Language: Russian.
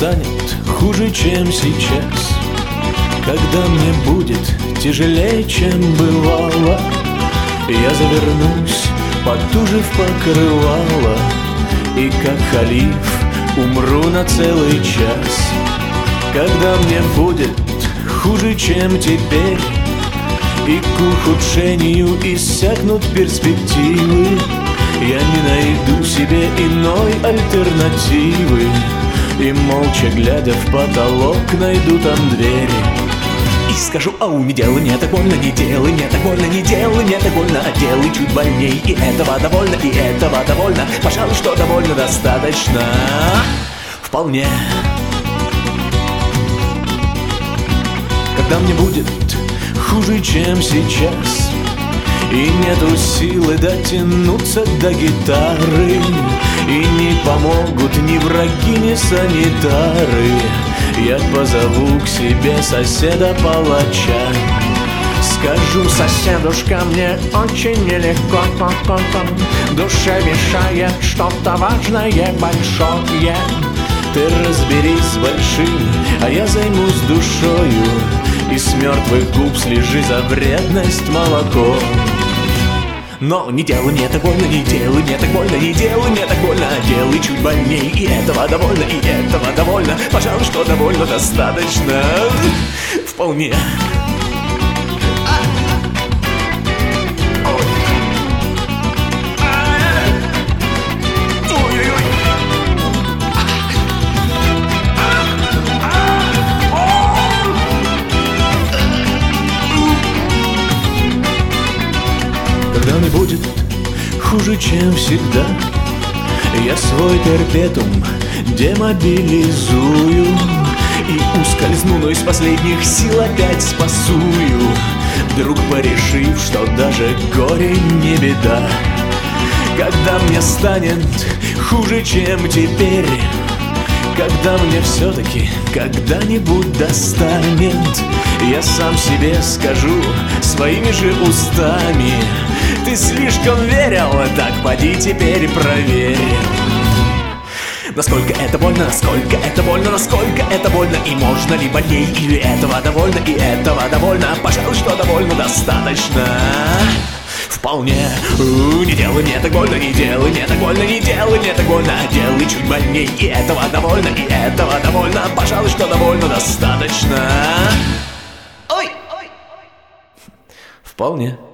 станет хуже, чем сейчас, когда мне будет тяжелее, чем бывало, я завернусь потуже в покрывало и, как халиф, умру на целый час. Когда мне будет хуже, чем теперь, и к ухудшению иссякнут перспективы, я не найду себе иной альтернативы, и, молча глядя в потолок, найду там двери и скажу: ау, не делай мне так больно, не делай мне так больно, не делай мне так больно, а делай чуть больней. И этого довольно, и этого довольно, пожалуй, что довольно достаточно. Вполне. Когда мне будет хуже, чем сейчас, и нету силы дотянуться до гитары, и не помогут ни враги, ни санитары, я позову к себе соседа-палача. Скажу: соседушка, мне очень нелегко, душе мешает что-то важное, большое. Ты разберись с большим, а я займусь душою, и с мертвых губ слежи за вредность молоко. Но не делай мне так больно, не делай мне так больно, не делай мне так больно, а делай чуть больней. И этого довольно, и этого довольно, пожалуй, что довольно достаточно. Вполне. Когда мне будет хуже, чем всегда, я свой перпетум демобилизую и ускользну, но из последних сил опять спасую, вдруг порешив, что даже горе не беда. Когда мне станет хуже, чем теперь, когда мне все-таки когда-нибудь достанет, я сам себе скажу своими же устами: ты слишком верил, так поди теперь проверь. Насколько это больно, насколько это больно, насколько это больно, и можно ли больней, или этого довольно, и этого довольно, пожалуй, что довольно достаточно. Вполне. Не делай мне так больно, не делай мне так больно, не делай мне так больно, а делай чуть больней. И этого довольно, и этого довольно, пожалуй, что довольно достаточно. Ой! Вполне.